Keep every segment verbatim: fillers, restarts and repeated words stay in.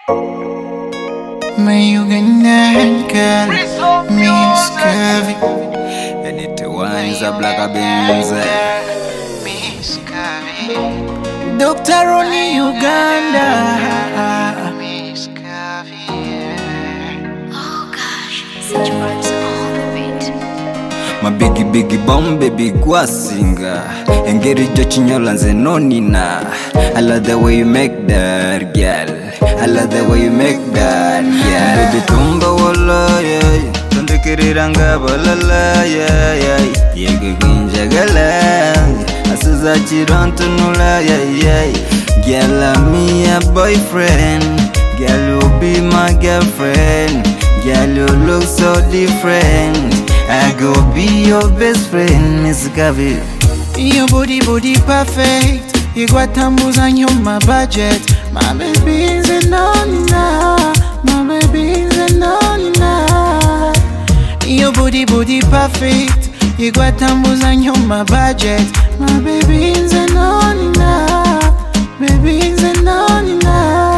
My Ugandan girl, Miss Curvy. Edit the wines up like a Benz. Miss Curvy. Doctor Ronnie Uganda. Miss Curvy. Oh gosh, such vibes on the beat. My biggie biggie bomb baby guasinga engeri jo chinyola nze nonina. I love the way you make that girl. I love the way you make that girl. Baby tumba wala yeah. Tondekirira nga balala yeah yeah. Yego kwinjagala asuza chirantunula yeah yeah. Girl I'm me a boyfriend. Girl you be my girlfriend. Girl you look so different. I go be your best friend, Miss Gavi. Your body, body perfect. You got tambours on your my budget. My baby's a nonina. My baby's a nonina. Your body, body perfect. You got tambours on your my budget. My baby's a nonina. Baby's a nonina.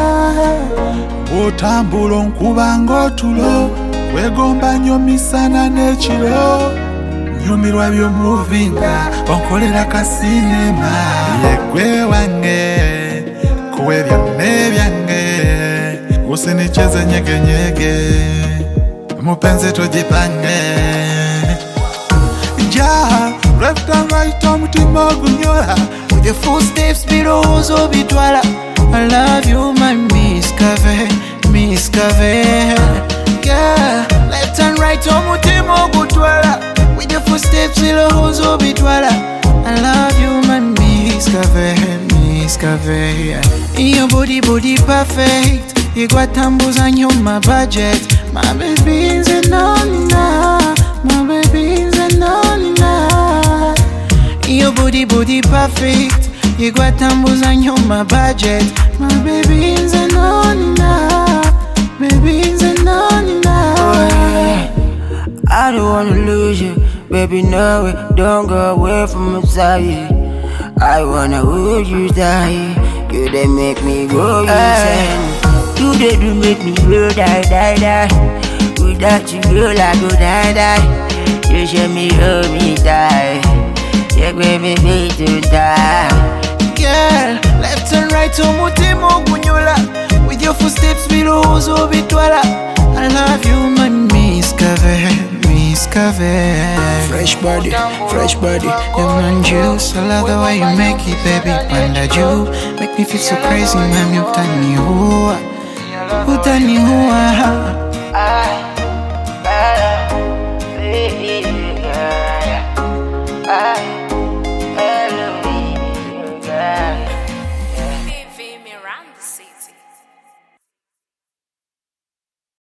Otambula nkuba ng'otulo wegomba nnyo misana n'ekiro nyumirwa by'omuvinga onkolera ka sinema yegwe wange kuwe byonna ebyange usinicheze nyegenyege mupenzi tujipange ja left and right omutima ogunyola with your footsteps birowoozo bitwala. I love you my Miss Curvy, Miss Curvy. Yeah, left and right omutima ogutwala with your footsteps birowoozo bitwala. I love you my Miss Curvy, Miss Curvy. Your body body perfect. You got tambours on your my budget. My baby's a nonina. My baby's a nonina. Your body body perfect. You got tambours on your my budget. My baby's a nonina. Baby's a nonina. Oh, yeah. I don't wanna lose you, baby. No way, don't go away from my side. I wanna hold you tight. You they make me go insane. You they do make me go die, die, die. Without you, girl, I go die, die. You show me, hold me tight. Yeah, baby, me to die. Girl, left and right omutima ogunyola with your footsteps birowoozo bitwala. I love you my Miss Curvy, Miss Curvy. Fresh body, fresh body, lemon juice. I love the way you make it, baby. Panda you make me feel so crazy, man. You tani hua, you tani hua. I, I, I, I, I,